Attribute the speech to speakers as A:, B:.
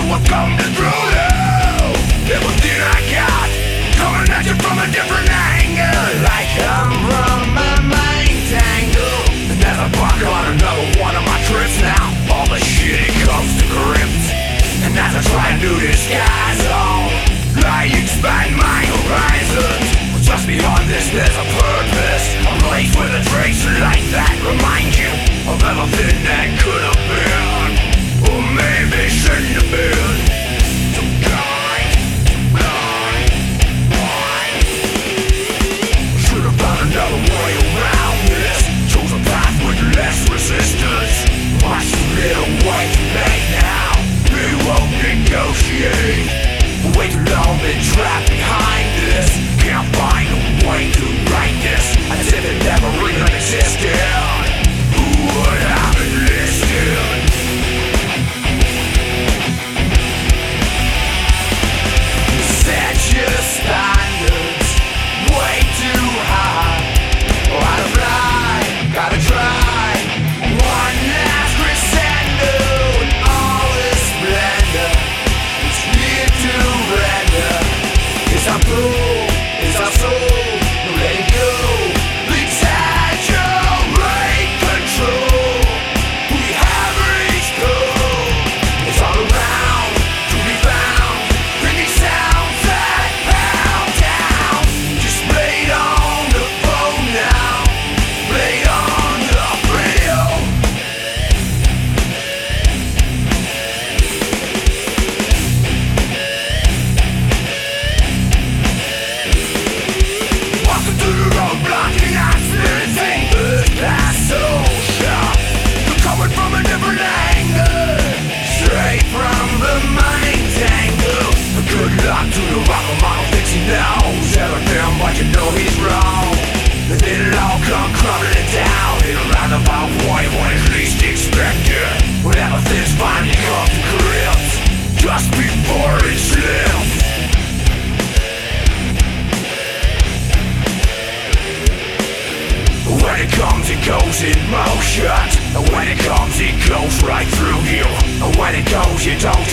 A: have come to through you. Everything I got coming at you from a different angle. I come from a main tangle, and as I buck on another one of my trips now, all the shit comes to grips. And as I try to disguise all, I expand my horizons. Just beyond this there's a purpose, a place with a trace of light that reminds you of everything that could have been, or maybe shouldn't have been. So blind, should have found another way around this. Chose a path with less resistance. Watch the little white man now, he won't negotiate. Way too long been trapped behind this. Can't find a way to write this, as if it never even existed. Who would have enlisted? Set your standards way too high. Oh, I don't fly, gotta try one last crescendo, and all this splendor is here to render. It's our blue, it's our soul, no letting go. Exaggerate control, we have reached goal. It's all around, to be found, bringing sounds that pound down. Just play it on the phone now, play it on the radio. Walking through the road, blocking accidents, that's so sharp. You're coming from a different angle, straight from the main tangle. Good luck to the rocker model, thinks he knows everything, but you know he's wrong. And then it all come crumbling down in a roundabout way when it's least expected. When everything's finally come to grips, just before it slips. When it comes, it goes in motion. And when it comes, it goes right through you. And when it goes, you don't